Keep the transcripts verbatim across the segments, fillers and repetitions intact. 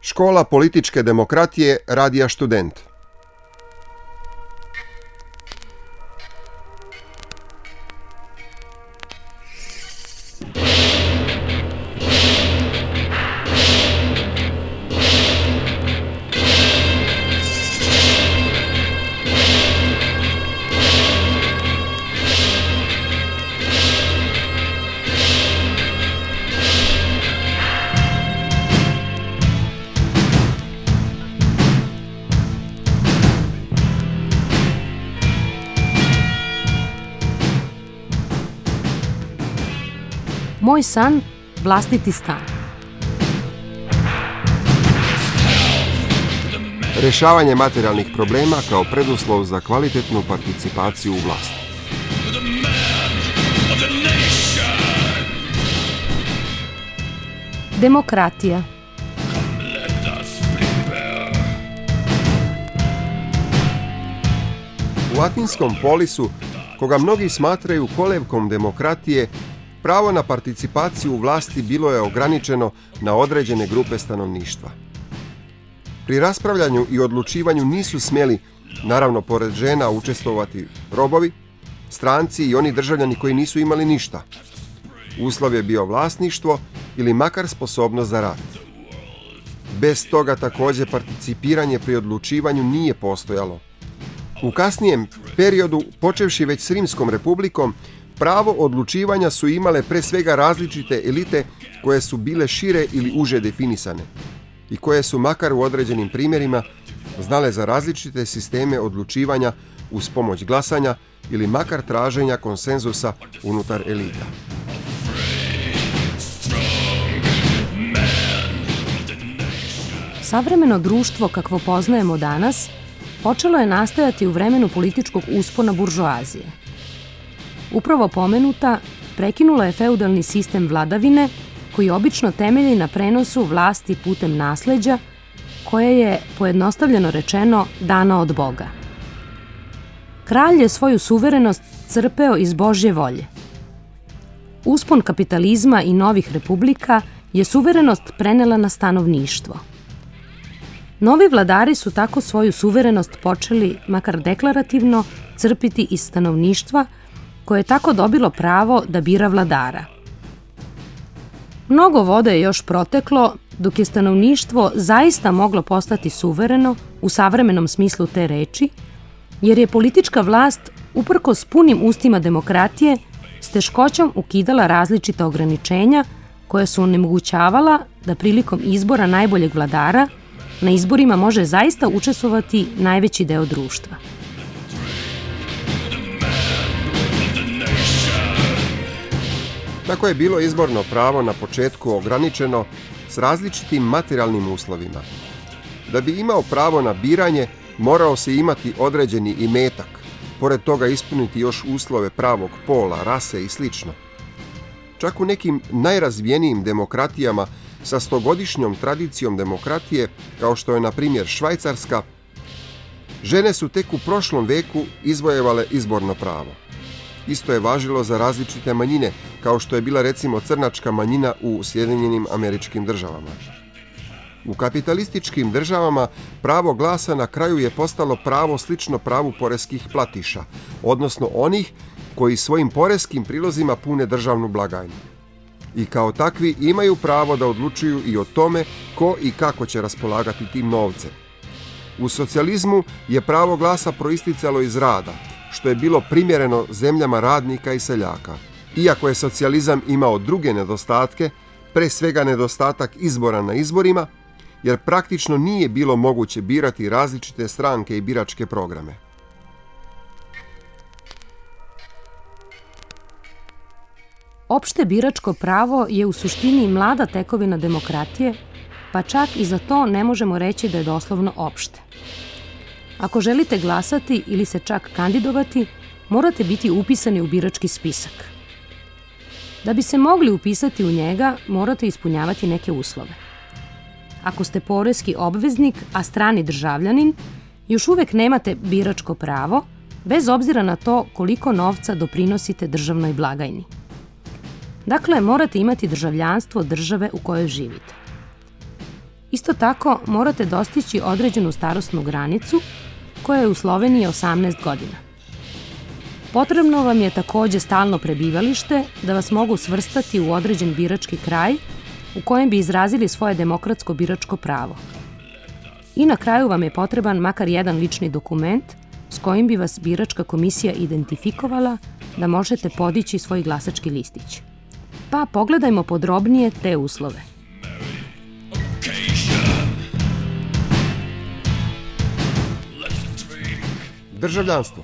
Škola političke demokratije Radija Študent. Moj san, vlastiti stan. Rješavanje materijalnih problema kao preduslov za kvalitetnu participaciju u vlasti. Demokratija. U Atinskom polisu, koga mnogi smatraju kolevkom demokratije, pravo na participaciju u vlasti bilo je ograničeno na određene grupe stanovništva. Pri raspravljanju i odlučivanju nisu smjeli, naravno pored žena, učestvovati robovi, stranci i oni državljani koji nisu imali ništa. Uslov je bio vlasništvo ili makar sposobnost za rad. Bez toga također participiranje pri odlučivanju nije postojalo. U kasnijem periodu, počevši već s Rimskom republikom, pravo odlučivanja su imale pre svega različite elite koje su bile šire ili uže definisane i koje su makar u određenim primjerima znale za različite sisteme odlučivanja uz pomoć glasanja ili makar traženja konsenzusa unutar elita. Savremeno društvo kakvo poznajemo danas počelo je nastajati u vremenu političkog uspona buržoazije. Upravo pomenuta prekinula je feudalni sistem vladavine koji obično temelji na prenosu vlasti putem nasleđa koje je, pojednostavljeno rečeno, dana od Boga. Kralj je svoju suverenost crpeo iz Božje volje. Uspon kapitalizma i novih republika je suverenost prenela na stanovništvo. Novi vladari su tako svoju suverenost počeli, makar deklarativno, crpiti iz stanovništva koje je tako dobilo pravo da bira vladara. Mnogo vode je još proteklo dok je stanovništvo zaista moglo postati suvereno u savremenom smislu te reči, jer je politička vlast, uprkos punim ustima demokratije, s teškoćom ukidala različita ograničenja koja su onemogućavala da prilikom izbora najboljeg vladara na izborima može zaista učestvovati najveći deo društva. Tako je bilo izborno pravo na početku ograničeno s različitim materijalnim uslovima. Da bi imao pravo na biranje, morao se imati određeni imetak, pored toga ispuniti još uslove pravog pola, rase i sl. Čak u nekim najrazvijenijim demokratijama sa stogodišnjom tradicijom demokratije, kao što je na primjer Švajcarska, žene su tek u prošlom veku izvojevale izborno pravo. Isto je važilo za različite manjine, kao što je bila recimo crnačka manjina u Sjedinjenim Američkim Državama. U kapitalističkim državama pravo glasa na kraju je postalo pravo slično pravu poreskih platiša, odnosno onih koji svojim poreskim prilozima pune državnu blagajnu. I kao takvi imaju pravo da odlučuju i o tome ko i kako će raspolagati tim novcem. U socijalizmu je pravo glasa proisticalo iz rada, što je bilo primjereno zemljama radnika i seljaka. Iako je socijalizam imao druge nedostatke, pre svega nedostatak izbora na izborima, jer praktično nije bilo moguće birati različite stranke i biračke programe. Opšte biračko pravo je u suštini mlada tekovina demokratije, pa čak i za to ne možemo reći da je doslovno opšte. Ako želite glasati ili se čak kandidovati, morate biti upisani u birački spisak. Da bi se mogli upisati u njega, morate ispunjavati neke uslove. Ako ste poreski obveznik, a strani državljanin, još uvek nemate biračko pravo, bez obzira na to koliko novca doprinosite državnoj blagajni. Dakle, morate imati državljanstvo države u kojoj živite. Isto tako morate dostići određenu starosnu granicu koja je u Sloveniji osamnaest godina. Potrebno vam je takođe stalno prebivalište da vas mogu svrstati u određen birački kraj u kojem bi izrazili svoje demokratsko biračko pravo. I na kraju vam je potreban makar jedan lični dokument s kojim bi vas biračka komisija identifikovala da možete podići svoj glasački listić. Pa pogledajmo podrobnije te uslove. Državljanstvo.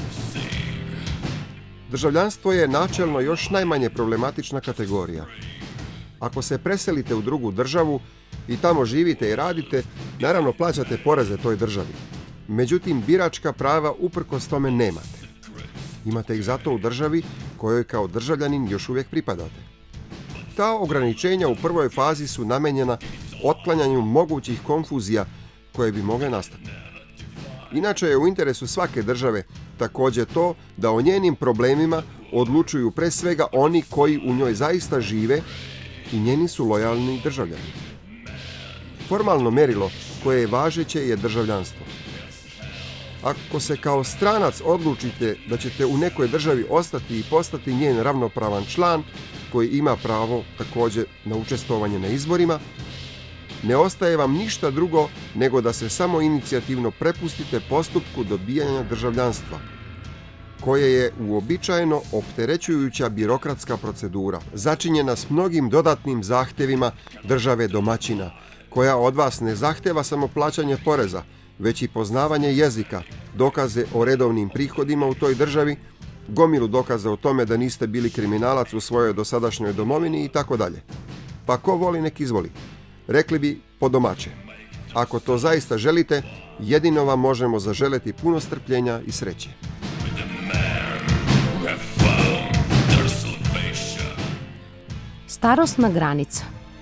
Državljanstvo je načelno još najmanje problematična kategorija. Ako se preselite u drugu državu i tamo živite i radite, naravno plaćate poreze toj državi. Međutim, biračka prava uprkos tome nemate. Imate ih zato u državi kojoj kao državljanin još uvijek pripadate. Ta ograničenja u prvoj fazi su namenjena otklanjanju mogućih konfuzija koje bi mogle nastati. Inače je u interesu svake države također to da o njenim problemima odlučuju pre svega oni koji u njoj zaista žive i njeni su lojalni državljani. Formalno merilo koje je važeće je državljanstvo. Ako se kao stranac odlučite da ćete u nekoj državi ostati i postati njen ravnopravan član koji ima pravo također na učestvovanje na izborima, ne ostaje vam ništa drugo nego da se samo inicijativno prepustite postupku dobijanja državljanstva, koje je uobičajeno opterećujuća birokratska procedura, začinjena s mnogim dodatnim zahtjevima države domaćina, koja od vas ne zahteva samo plaćanje poreza, već i poznavanje jezika, dokaze o redovnim prihodima u toj državi, gomilu dokaza o tome da niste bili kriminalac u svojoj dosadašnjoj domovini i tako dalje. Pa ko voli nek izvoli. Rekli bi po domaće. Ako to zaista želite, jedino vam možemo zaželeti puno strpljenja i sreće. Starosna granica.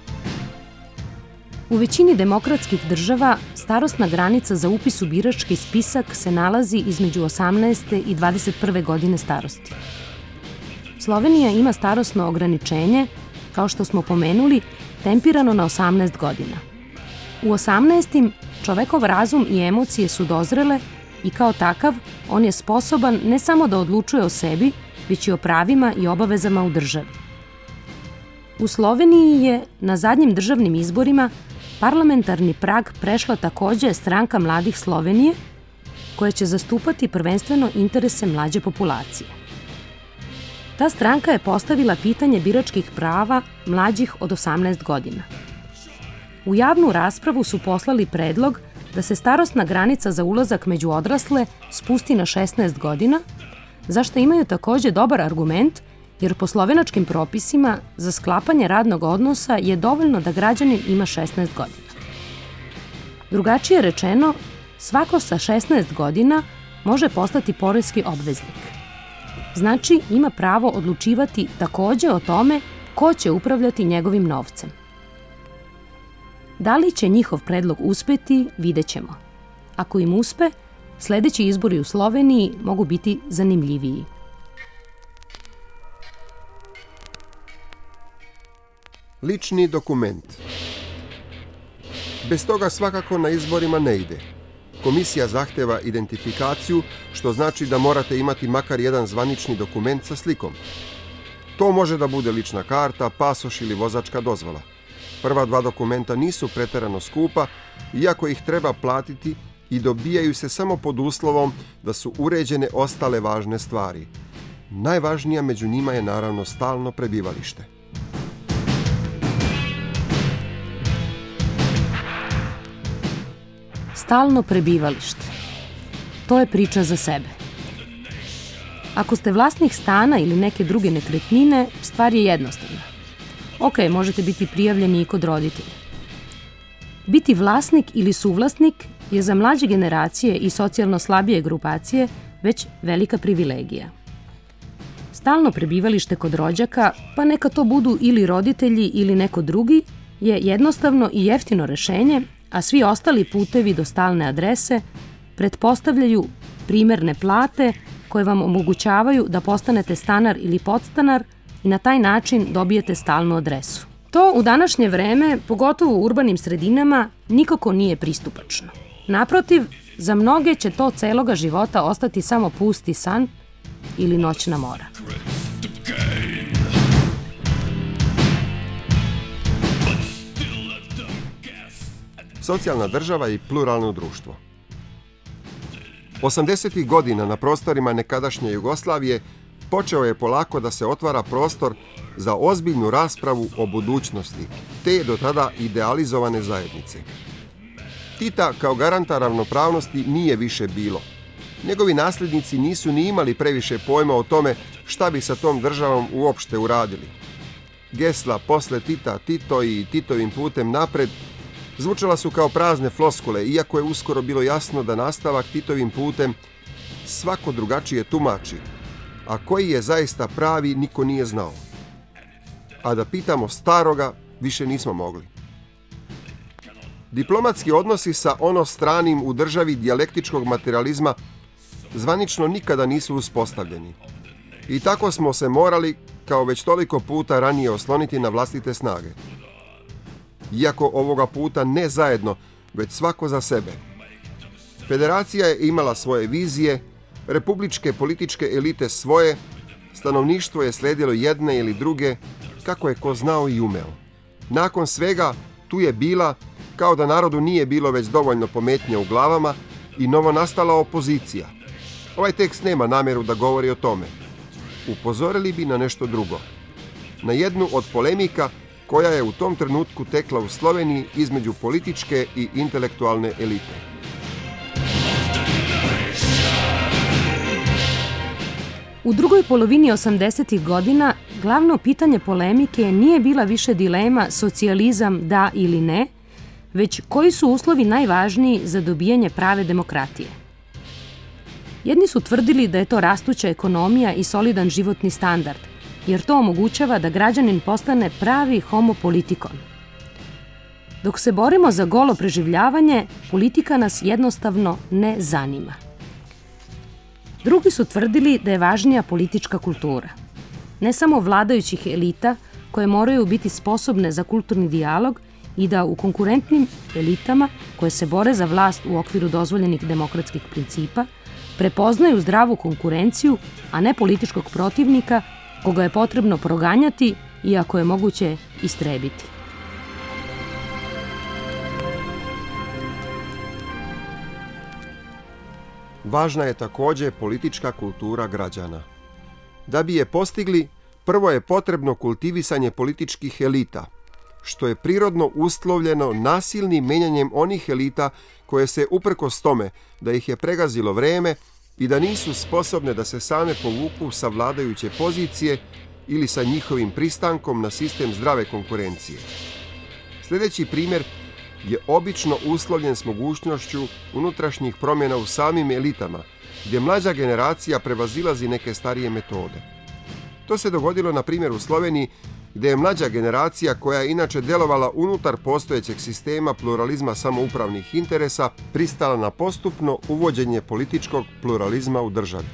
U većini demokratskih država starosna granica za upis u birački spisak se nalazi između osamnaeste i dvadeset prve godine starosti. Slovenija ima starosno ograničenje, kao što smo pomenuli, tempirano na osamnaest godina. U osamnaestim čovekov razum i emocije su dozrele i kao takav on je sposoban ne samo da odlučuje o sebi, već i o pravima i obavezama u državi. U Sloveniji je na zadnjim državnim izborima parlamentarni prag prešla takođe Stranka mladih Slovenije, koja će zastupati prvenstveno interese mlađe populacije. Ta stranka je postavila pitanje biračkih prava mlađih od osamnaest godina. U javnu raspravu su poslali predlog da se starosna granica za ulazak među odrasle spusti na šesnaest godina, za što imaju takođe dobar argument, jer po slovenačkim propisima za sklapanje radnog odnosa je dovoljno da građanin ima šesnaest godina. Drugačije rečeno, svako sa šesnaest godina može postati poreski obveznik. Znači, ima pravo odlučivati takođe o tome ko će upravljati njegovim novcem. Da li će njihov predlog uspeti, vidjet ćemo. Ako im uspe, sledeći izbori u Sloveniji mogu biti zanimljiviji. Lični dokument. Bez toga svakako na izborima ne ide. Komisija zahteva identifikaciju, što znači da morate imati makar jedan zvanični dokument sa slikom. To može da bude lična karta, pasoš ili vozačka dozvola. Prva dva dokumenta nisu preterano skupa, iako ih treba platiti i dobijaju se samo pod uslovom da su uređene ostale važne stvari. Najvažnija među njima je naravno stalno prebivalište. Stalno prebivalište. To je priča za sebe. Ako ste vlasnik stana ili neke druge nekretnine, stvar je jednostavna. Ok, možete biti prijavljeni i kod roditelja. Biti vlasnik ili suvlasnik je za mlađe generacije i socijalno slabije grupacije već velika privilegija. Stalno prebivalište kod rođaka, pa neka to budu ili roditelji ili neko drugi, je jednostavno i jeftino rešenje, a svi ostali putevi do stalne adrese pretpostavljaju primerne plate koje vam omogućavaju da postanete stanar ili podstanar i na taj način dobijete stalnu adresu. To u današnje vreme, pogotovo u urbanim sredinama, nikako nije pristupačno. Naprotiv, za mnoge će to celoga života ostati samo pusti san ili noćna mora. Socijalna država i pluralno društvo. osamdesetih godina na prostorima nekadašnje Jugoslavije počeo je polako da se otvara prostor za ozbiljnu raspravu o budućnosti te do tada idealizovane zajednice. Tita kao garanta ravnopravnosti nije više bilo. Njegovi nasljednici nisu ni imali previše pojma o tome šta bi sa tom državom uopšte uradili. Gesla posle Tita, Tito i Titovim putem napred zvučala su kao prazne floskule, iako je uskoro bilo jasno da nastavak Titovim putem svako drugačije tumači, a koji je zaista pravi niko nije znao. A da pitamo staroga više nismo mogli. Diplomatski odnosi sa onostranim u državi dijalektičkog materializma zvanično nikada nisu uspostavljeni. I tako smo se morali, kao već toliko puta ranije, osloniti na vlastite snage. Iako ovoga puta ne zajedno, već svako za sebe. Federacija je imala svoje vizije, republičke političke elite svoje, stanovništvo je sledilo jedne ili druge, kako je ko znao i umeo. Nakon svega, tu je bila, kao da narodu nije bilo već dovoljno pometnje u glavama, i novonastala opozicija. Ovaj tekst nema namjeru da govori o tome. Upozorili bi na nešto drugo. Na jednu od polemika koja je u tom trenutku tekla u Sloveniji između političke i intelektualne elite. U drugoj polovini osamdesetih godina glavno pitanje polemike nije bila više dilema socijalizam da ili ne, već koji su uslovi najvažniji za dobijanje prave demokratije. Jedni su tvrdili da je to rastuća ekonomija i solidan životni standard, jer to omogućava da građanin postane pravi homo politikon. Dok se borimo za golo preživljavanje, politika nas jednostavno ne zanima. Drugi su tvrdili da je važnija politička kultura. Ne samo vladajućih elita, koje moraju biti sposobne za kulturni dijalog i da u konkurentnim elitama, koje se bore za vlast u okviru dozvoljenih demokratskih principa, prepoznaju zdravu konkurenciju, a ne političkog protivnika koga je potrebno proganjati i ako je moguće istrebiti. Važna je također politička kultura građana. Da bi je postigli, prvo je potrebno kultivisanje političkih elita, što je prirodno uslovljeno nasilnim menjanjem onih elita koje se uprkos tome da ih je pregazilo vreme i da nisu sposobne da se same povuku sa vladajuće pozicije ili sa njihovim pristankom na sistem zdrave konkurencije. Sljedeći primjer je obično uslovljen s mogućnošću unutrašnjih promjena u samim elitama, gdje mlađa generacija prevazilazi neke starije metode. To se dogodilo na primjer u Sloveniji, gdje je mlađa generacija, koja je inače djelovala unutar postojećeg sistema pluralizma samoupravnih interesa, pristala na postupno uvođenje političkog pluralizma u državi.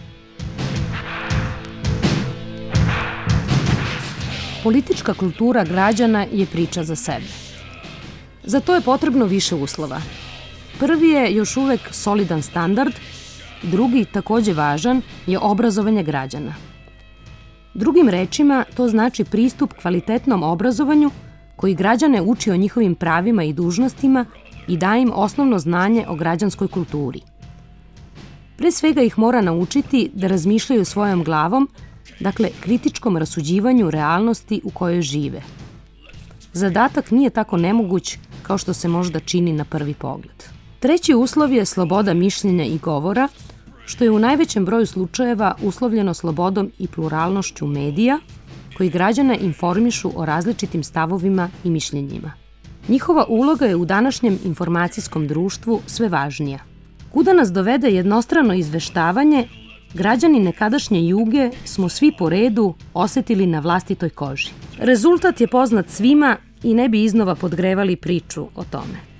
Politička kultura građana je priča za sebe. Za to je potrebno više uslova. Prvi je još uvek solidan standard, drugi, također važan, je obrazovanje građana. Drugim rečima, to znači pristup kvalitetnom obrazovanju koji građane uči o njihovim pravima i dužnostima i daje im osnovno znanje o građanskoj kulturi. Pre svega ih mora naučiti da razmišljaju svojom glavom, dakle kritičkom rasuđivanju realnosti u kojoj žive. Zadatak nije tako nemoguć kao što se možda čini na prvi pogled. Treći uslov je sloboda mišljenja i govora, što je u najvećem broju slučajeva uslovljeno slobodom i pluralnošću medija, koji građane informišu o različitim stavovima i mišljenjima. Njihova uloga je u današnjem informacijskom društvu sve važnija. Kuda nas dovede jednostrano izveštavanje, građani nekadašnje Juge smo svi po redu osjetili na vlastitoj koži. Rezultat je poznat svima i ne bi iznova podgrevali priču o tome.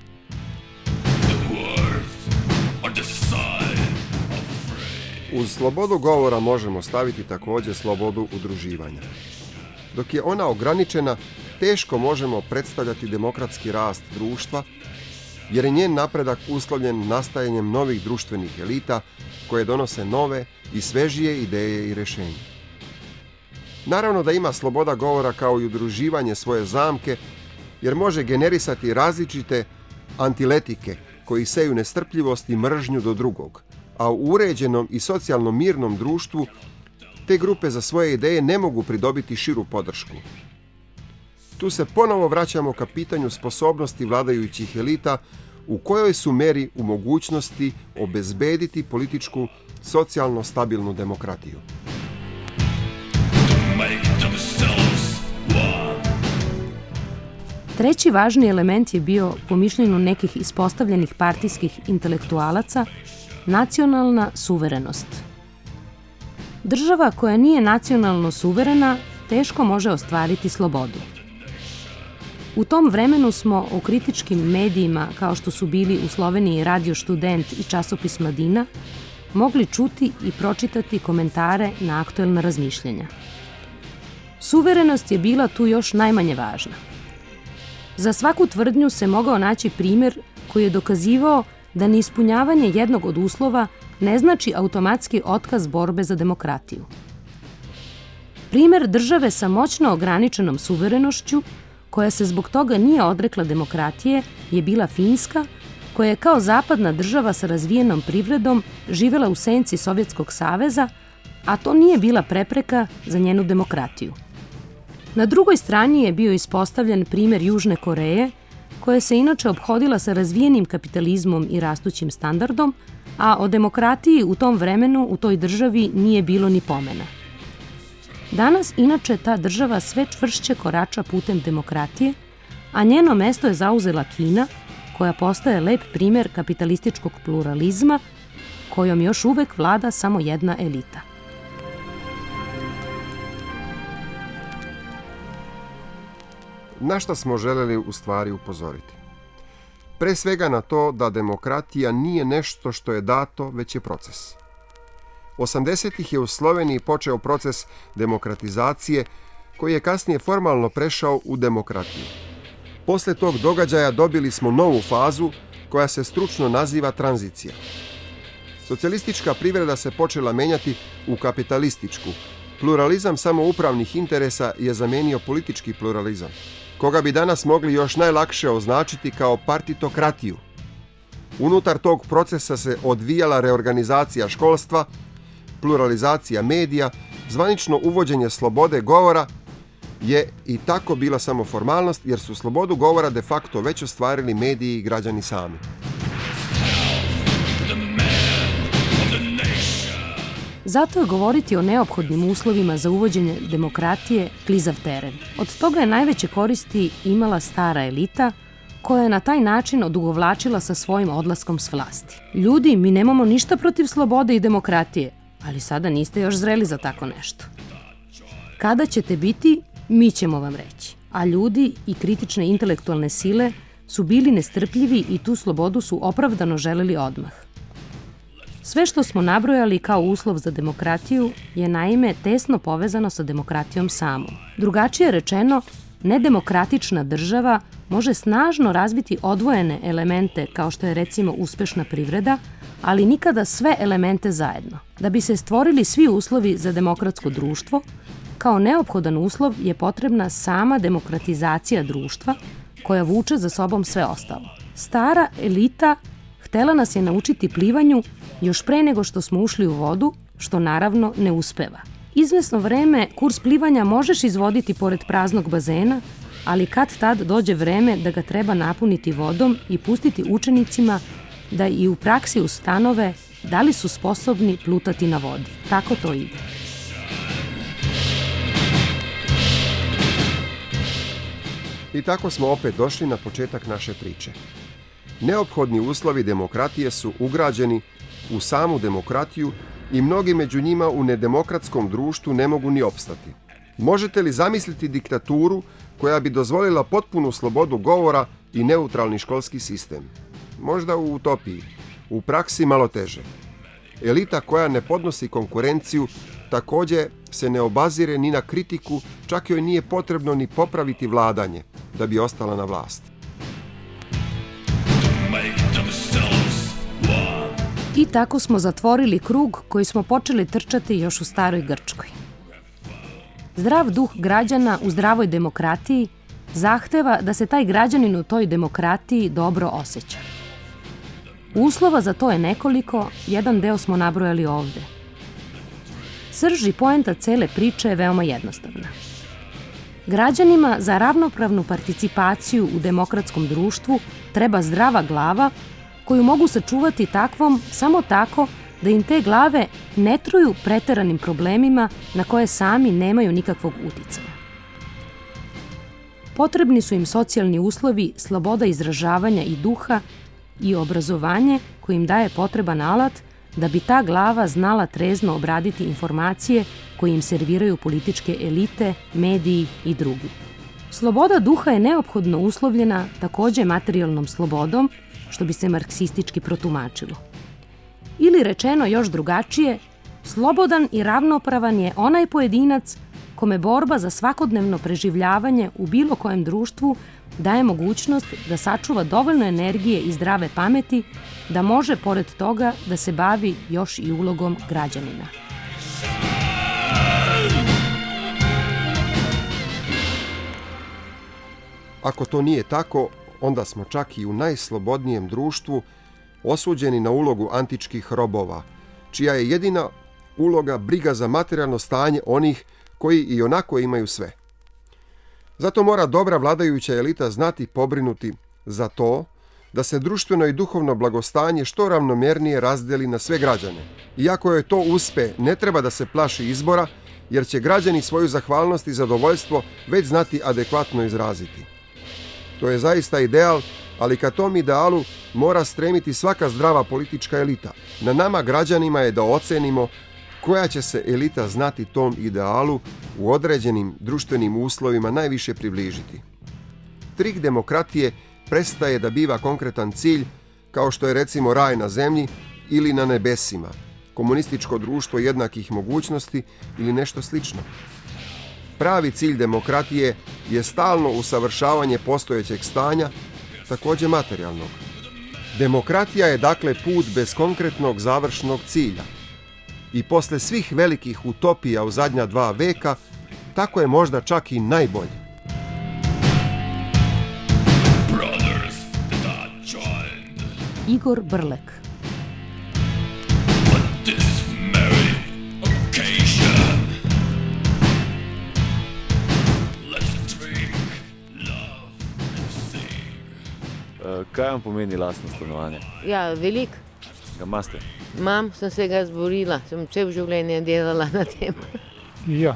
Uz slobodu govora možemo staviti također slobodu udruživanja. Dok je ona ograničena, teško možemo predstavljati demokratski rast društva, jer je njen napredak uslovljen nastajanjem novih društvenih elita koje donose nove i svežije ideje i rješenja. Naravno da ima sloboda govora kao i udruživanje svoje zamke, jer može generisati različite antiletike koji seju nestrpljivost i mržnju do drugog, a u uređenom i socijalno mirnom društvu te grupe za svoje ideje ne mogu pridobiti širu podršku. Tu se ponovo vraćamo ka pitanju sposobnosti vladajućih elita u kojoj su meri u mogućnosti obezbediti političku, socijalno stabilnu demokratiju. Treći važni element je bio, po mišljenju nekih ispostavljenih partijskih intelektualaca, nacionalna suverenost. Država koja nije nacionalno suverena teško može ostvariti slobodu. U tom vremenu smo o kritičkim medijima, kao što su bili u Sloveniji Radio Študent i časopis Mladina, mogli čuti i pročitati komentare na aktuelna razmišljanja. Suverenost je bila tu još najmanje važna. Za svaku tvrdnju se mogao naći primjer koji je dokazivao da neispunjavanje jednog od uslova ne znači automatski otkaz borbe za demokratiju. Primjer države sa moćno ograničenom suverenošću, koja se zbog toga nije odrekla demokratije, je bila Finska, koja je kao zapadna država sa razvijenom privredom živela u senci Sovjetskog saveza, a to nije bila prepreka za njenu demokratiju. Na drugoj strani je bio ispostavljen primjer Južne Koreje, koja se inače ophodila sa razvijenim kapitalizmom i rastućim standardom, a o demokratiji u tom vremenu u toj državi nije bilo ni pomena. Danas inače ta država sve čvršće korača putem demokratije, a njeno mesto je zauzela Kina, koja postaje lep primjer kapitalističkog pluralizma, kojom još uvek vlada samo jedna elita. Na šta smo želeli u stvari upozoriti? Pre svega na to da demokratija nije nešto što je dato, već je proces. osamdesetih je u Sloveniji počeo proces demokratizacije koji je kasnije formalno prešao u demokratiju. Posle tog događaja dobili smo novu fazu koja se stručno naziva tranzicija. Socijalistička privreda se počela menjati u kapitalističku. Pluralizam samoupravnih interesa je zamenio politički pluralizam, koga bi danas mogli još najlakše označiti kao partitokratiju. Unutar tog procesa se odvijala reorganizacija školstva, pluralizacija medija, zvanično uvođenje slobode govora je i tako bila samo formalnost, jer su slobodu govora de facto već ostvarili mediji i građani sami. Zato je govoriti o neophodnim uslovima za uvođenje demokratije klizav teren. Od toga je najveće koristi imala stara elita, koja je na taj način odugovlačila sa svojim odlaskom s vlasti. Ljudi, mi nemamo ništa protiv slobode i demokratije, ali sada niste još zreli za tako nešto. Kada ćete biti, mi ćemo vam reći. A ljudi i kritične intelektualne sile su bili nestrpljivi i tu slobodu su opravdano želeli odmah. Sve što smo nabrojali kao uslov za demokratiju je naime tesno povezano sa demokratijom samom. Drugačije rečeno, nedemokratična država može snažno razviti odvojene elemente kao što je recimo uspešna privreda, ali nikada sve elemente zajedno. Da bi se stvorili svi uslovi za demokratsko društvo, kao neophodan uslov je potrebna sama demokratizacija društva koja vuče za sobom sve ostalo. Stara elita htela nas je naučiti plivanju još pre nego što smo ušli u vodu, što naravno ne uspeva. Izvesno vreme kurs plivanja možeš izvoditi pored praznog bazena, ali kad tad dođe vreme da ga treba napuniti vodom i pustiti učenicima da i u praksi ustanove da li su sposobni plutati na vodi. Tako to ide. I tako smo opet došli na početak naše priče. Neophodni uslovi demokratije su ugrađeni u samu demokratiju i mnogi među njima u nedemokratskom društvu ne mogu ni opstati. Možete li zamisliti diktaturu koja bi dozvolila potpunu slobodu govora i neutralni školski sistem? Možda u utopiji, u praksi malo teže. Elita koja ne podnosi konkurenciju Također se ne obazire ni na kritiku, čak joj nije potrebno ni popraviti vladanje da bi ostala na vlasti. I tako smo zatvorili krug koji smo počeli trčati još u staroj Grčkoj. Zdrav duh građana u zdravoj demokratiji zahteva da se taj građanin u toj demokratiji dobro osjeća. Uslova za to je nekoliko, jedan deo smo nabrojali ovde. Srž i poenta cele priče je veoma jednostavna. Građanima za ravnopravnu participaciju u demokratskom društvu treba zdrava glava koju mogu sačuvati takvom samo tako da im te glave ne truju preteranim problemima na koje sami nemaju nikakvog uticaja. Potrebni su im socijalni uslovi, sloboda izražavanja i duha i obrazovanje koje im daje potreban alat da bi ta glava znala trezno obraditi informacije koje im serviraju političke elite, mediji i drugi. Sloboda duha je neophodno uslovljena također materijalnom slobodom, što bi se marksistički protumačilo. Ili rečeno još drugačije, slobodan i ravnopravan je onaj pojedinac kome borba za svakodnevno preživljavanje u bilo kojem društvu daje mogućnost da sačuva dovoljno energije i zdrave pameti da može pored toga da se bavi još i ulogom građanina. Ako to nije tako, onda smo čak i u najslobodnijem društvu osuđeni na ulogu antičkih robova, čija je jedina uloga briga za materijalno stanje onih koji i onako imaju sve. Zato mora dobra vladajuća elita znati pobrinuti za to da se društveno i duhovno blagostanje što ravnomjernije razdeli na sve građane. Iako joj to uspe, ne treba da se plaši izbora, jer će građani svoju zahvalnost i zadovoljstvo već znati adekvatno izraziti. To je zaista ideal, ali ka tom idealu mora stremiti svaka zdrava politička elita. Na nama građanima je da ocenimo koja će se elita znati tom idealu u određenim društvenim uslovima najviše približiti. Trik demokratije prestaje da biva konkretan cilj, kao što je recimo raj na zemlji ili na nebesima, komunističko društvo jednakih mogućnosti ili nešto slično. Pravi cilj demokratije je stalno usavršavanje postojećeg stanja, također materijalnog. Demokratija je dakle put bez konkretnog završnog cilja. I posle svih velikih utopija u zadnja dva veka, tako je možda čak i najbolje. Igor Brlek. Kaj vam pomeni lastno stanovanje? Ja, velik. Ga imate? Imam, sem se ga zborila, sem cel življenje delala na tem. Ja.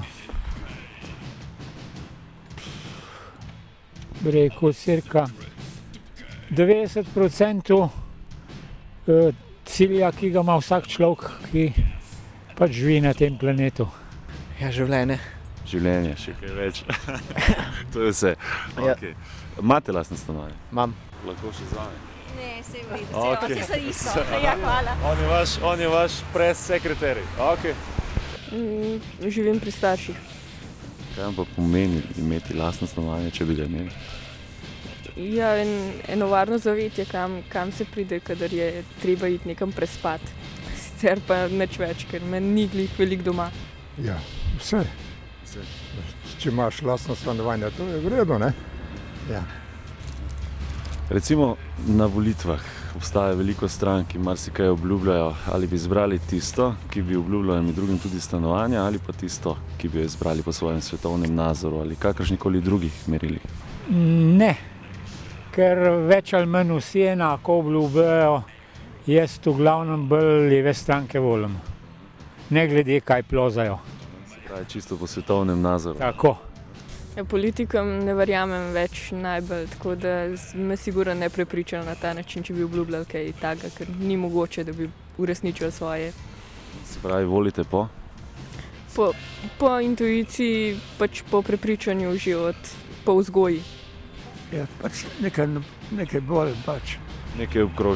Rekel, cirka devetdeset procentov cilja, ki ga ima vsak človek, ki pač živi na tem planetu. Ja, življenje. Življenje, še kaj več. To je vse. Okay. Imate lastno stanovanje? Imam. Lahko še z vami? Ne, se v redu, okay. Se isto. Ja, hvala. On je vaš, on je vaš press-sekretar. Okay. Mm, živim pri starših. Kaj vam pa pomeni imeti lastno stanovanje, če bi ga imeli? Ja, en, eno varno zavetje, kam, kam se pride, kadar je treba iti nekam prespat. Sicer pa nič več, ker me ni glih veliko doma. Ja, vse. Vse. Če imaš lastno stanovanje, to je v redu, ne? Ja. Recimo na volitvah obstaja veliko strank, ki marsikaj obljubljajo, ali bi izbrali tisto, ki bi obljubljalo med drugim tudi stanovanja, ali pa tisto, ki bi jo izbrali po svojem svetovnem nazoru ali kakršnikoli drugih merilih. Ne, ker več ali manj vsi enako obljubljajo, jaz v glavnem bolj leve stranke volim. Ne glede, kaj plozajo. Se pravi, čisto po svetovnem nazoru. Tako. Ja, politikom ne verjamem več najbolj, tako da me sigurno ne prepričajo na ta način, če bi obljubljali kaj takega, ker ni mogoče, da bi uresničili svoje. Se pravi, volite po? Po, po intuiciji, pač po prepričanju že od po vzgoji. Ja, pač nekaj, nekaj bolj pač. Nekaj obkrožite.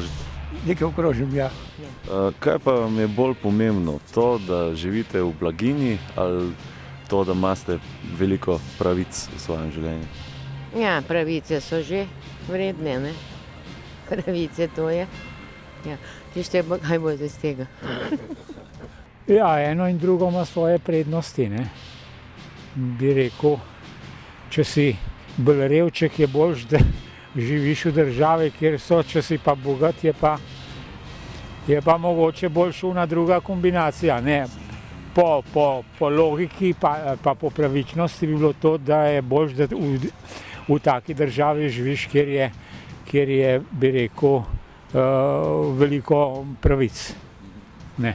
nekaj okrožim, ja. Kaj pa vam je bolj pomembno? To, da živite v blaginji ali to, da imate veliko pravic v svojem življenju? Ja, pravice so že vredne, ne? Pravice to je. Ja, tište pa kaj boste z tega? Ja, eno in drugo ima svoje prednosti, ne. Bi rekel, če si bolj revček, je boljš, da živiš v državi, kjer so, če si pa bogat, je pa, je pa mogoče boljša una druga kombinacija, ne. Po, po, po logiki pa, pa po pravičnosti bi bilo to, da je boljš, da v, v taki državi živiš, kjer je, kjer je, bi rekel, uh, veliko pravic. Ne.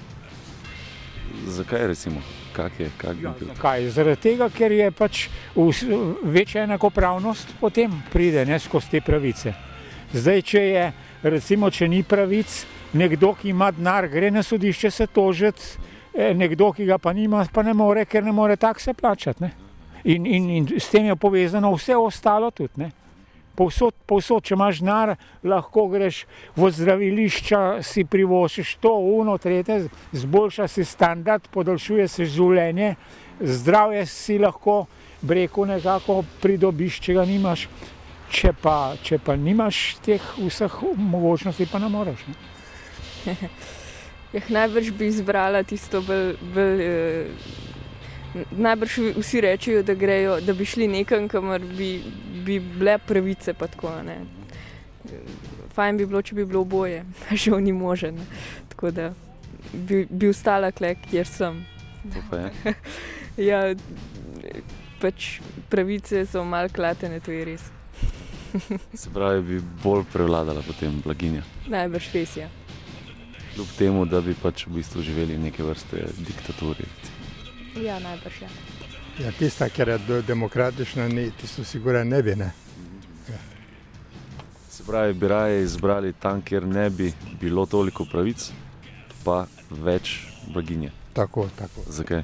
Zakaj recimo? Kak je, kak Ja, bi bil? zakaj? Zaradi tega, ker je pač v- večja enakopravnost potem pride, ne, skozi te pravice. Zdaj, če je, recimo, če ni pravic, nekdo, ki ima denar, gre na sodišče se tožiti, eh, nekdo, ki ga pa nima, pa ne more, ker ne more takse plačati, ne. In, in, in s tem je povezano vse ostalo tudi, ne. Povsod, povsod, če imaš denar, lahko greš v zdravilišča, si privoščiš to, uno, tretje, zboljša si standard, podaljšuje se življenje, zdravje si lahko, bi rekel, nekako pridobiš, če ga nimaš, če pa, če pa nimaš teh vseh možnosti, pa ne moreš, ne. Ja, najbrž bi izbrala tisto bolj, bolj eh, najbrž vsi rečejo, da grejo, da bi šli nekam, kamor bi, bi bile pravice pa tako, ne. Fajn bi bilo, če bi bilo oboje, a žal ni možen, ne. Tako da bi, bi ostala kle, kjer sem. To pa je. Ja, pač pravice so malo klatene, to je res. Se pravi, bi bolj prevladala potem blaginja. Najbrž res, ja. Kljub temu, da bi pač v bistvu živeli v neke vrste diktaturi. Ja, najbrž, ja. Ja, tista, ker je do- demokratična, ni, tisto sigurno ne bi, ne. Se pravi, bi raje izbrali tam, kjer ne bi bilo toliko pravic, pa več blaginje. Tako, tako. Zakaj?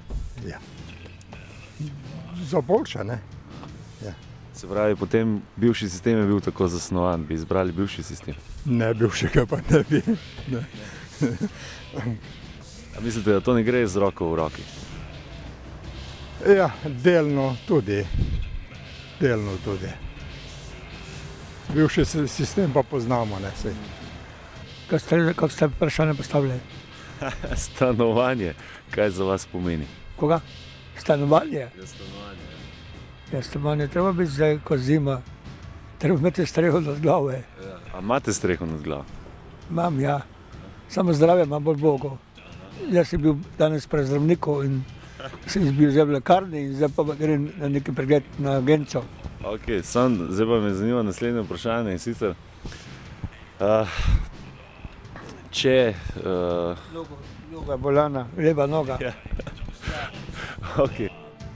Za boljša, ne. Se pravi, potem bivši sistem je bil tako zasnovan, bi izbrali bivši sistem. Ne bivšega pa ne bi. Ne. A mislite, da to ne gre z roko v roki? Ja, delno tudi. Delno tudi. Bivši si- sistem pa poznamo, ne, saj. Kako ste, kako ste vprašanje postavili? Stanovanje, kaj za vas pomeni? Koga? Stanovanje? Ja, stanovanje. Ja, stanovanje treba biti zdaj, ko zima. Treba imeti streho nad glave. Ja. A imate streho nad glavo? Imam, ja. Samo zdravje imam bolj Bogu. Jaz sem bil danes pri zdravniku in sem bil zdaj v lekarni in zdaj pa grem na neki pregled na agencijo. Ok, sam, zdaj pa me zanima naslednje vprašanje in sicer, uh, če, uh, Nogo, noga je bolana, leva noga. Ja. ok,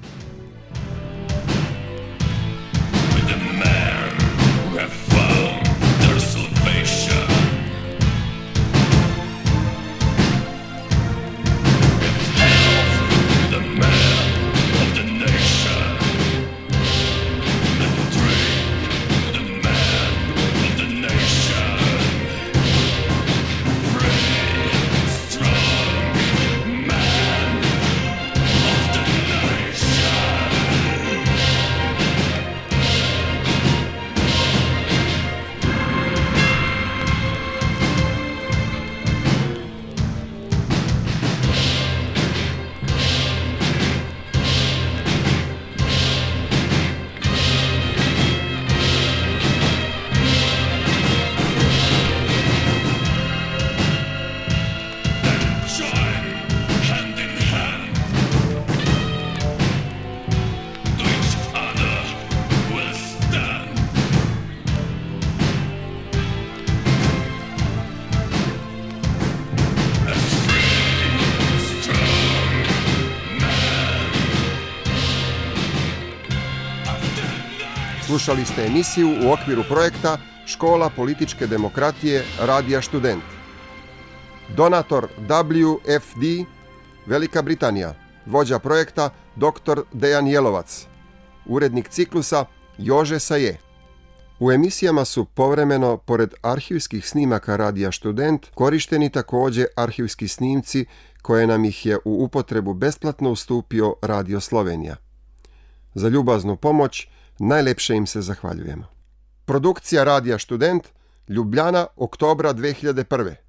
Slušali ste emisiju u okviru projekta Škola političke demokratije Radija Študent. Donator W F D Velika Britanija. Vođa projekta doktor Dejan Jelovac. Urednik ciklusa Jože Saje. U emisijama su povremeno, pored arhivskih snimaka Radija Student, korišteni također arhivski snimci koje nam ih je u upotrebu besplatno ustupio Radio Slovenija. Za ljubaznu pomoć najlepše im se zahvaljujemo. Produkcija Radija Student, Ljubljana, oktobra dve hiljade prve.